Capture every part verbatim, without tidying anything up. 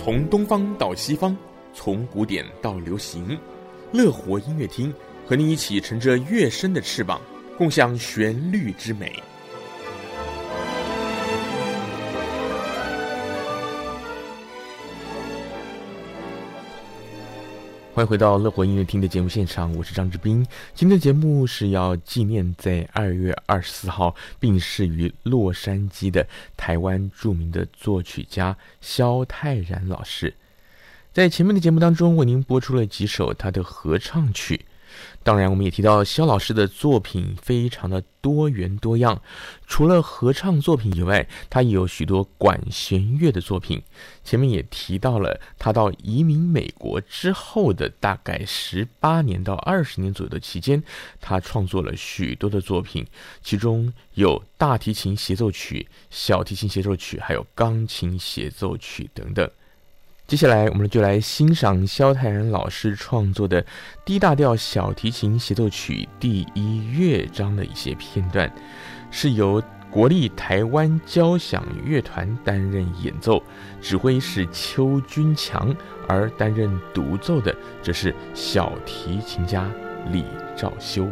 从东方到西方，从古典到流行，乐活音乐厅和你一起乘着乐声的翅膀，共享旋律之美。欢迎回到乐活音乐厅的节目现场，我是张志斌。今天的节目是要纪念在二月二十四号病逝于洛杉矶的台湾著名的作曲家萧泰然老师。在前面的节目当中，为您播出了几首他的合唱曲。当然我们也提到萧老师的作品非常的多元多样，除了合唱作品以外，他也有许多管弦乐的作品。前面也提到了他到移民美国之后的大概十八年到二十年左右的期间，他创作了许多的作品，其中有大提琴协奏曲、小提琴协奏曲，还有钢琴协奏曲等等。接下来我们就来欣赏萧泰然老师创作的 D 大调小提琴协奏曲第一乐章的一些片段，是由国立台湾交响乐团担任演奏，指挥是邱君强，而担任独奏的则是小提琴家李兆修。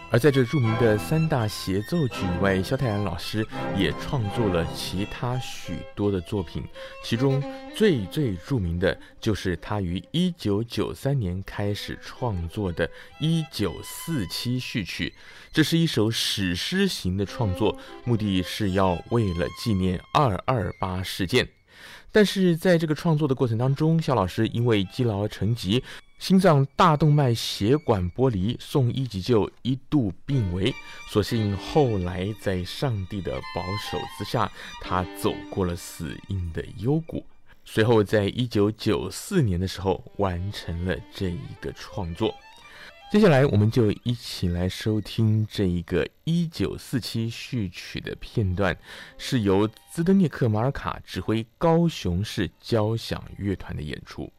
而在这著名的三大协奏曲以外，萧泰然老师也创作了其他许多的作品，其中最最著名的就是他于一九九三年开始创作的一九四七序曲。这是一首史诗型的创作，目的是要为了纪念二二八事件。但是在这个创作的过程当中，萧老师因为积劳成疾，心脏大动脉血管剥离，送医急救，一度病危。所幸后来在上帝的保守之下，他走过了死荫的幽谷。随后在一九九四年的时候完成了这一个创作。接下来我们就一起来收听这一个一九四七序曲的片段，是由兹德涅克马尔卡指挥高雄市交响乐团的演出。